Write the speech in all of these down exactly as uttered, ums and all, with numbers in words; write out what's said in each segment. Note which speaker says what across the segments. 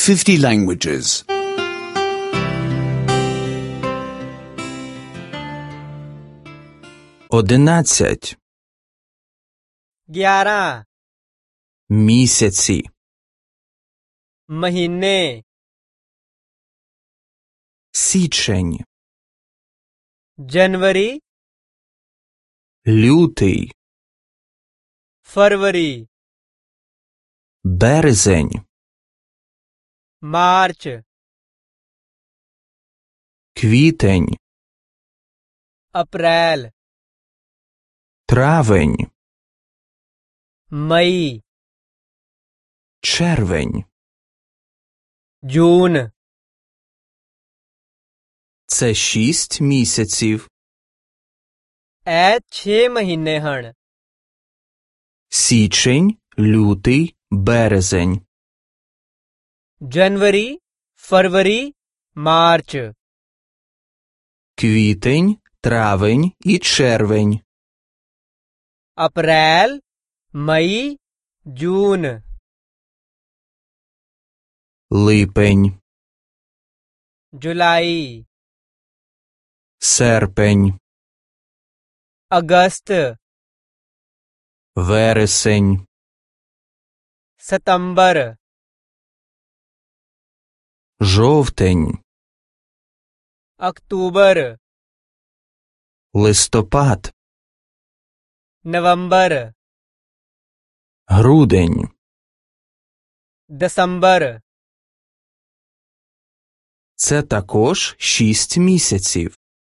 Speaker 1: fifty languages.
Speaker 2: Одинадцять.
Speaker 3: ग्यारह
Speaker 2: Місяці.
Speaker 3: महीने
Speaker 2: Січень.
Speaker 3: जनवरी
Speaker 2: Лютий.
Speaker 3: फरवरी
Speaker 2: Березень.
Speaker 3: मार्च
Speaker 2: Квітень.
Speaker 3: अप्रैल
Speaker 2: Травень.
Speaker 3: मई
Speaker 2: Червень.
Speaker 3: जून
Speaker 2: Це шість місяців.
Speaker 3: ए छे महीने हन
Speaker 2: Січень, лютий, березень.
Speaker 3: जनवरी फरवरी मार्च
Speaker 2: Квітень, травень і червень.
Speaker 3: अप्रैल मई जून
Speaker 2: Липень.
Speaker 3: जुलाई
Speaker 2: Серпень.
Speaker 3: अगस्त
Speaker 2: Вересень.
Speaker 3: सितंबर
Speaker 2: Жовтень.
Speaker 3: अक्टूबर
Speaker 2: Листопад.
Speaker 3: नवंबर
Speaker 2: Грудень.
Speaker 3: दिसंबर
Speaker 2: Це також шість місяців.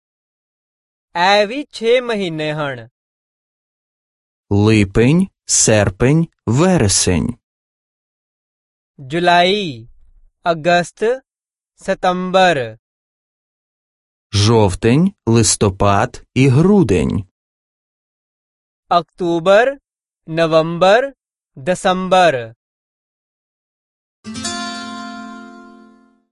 Speaker 3: ए भी छे महीने हन
Speaker 2: Липень, серпень, вересень.
Speaker 3: जुलाई अगस्त सितंबर
Speaker 2: Жовтень, листопад і грудень.
Speaker 3: अक्टूबर नवंबर दिसंबर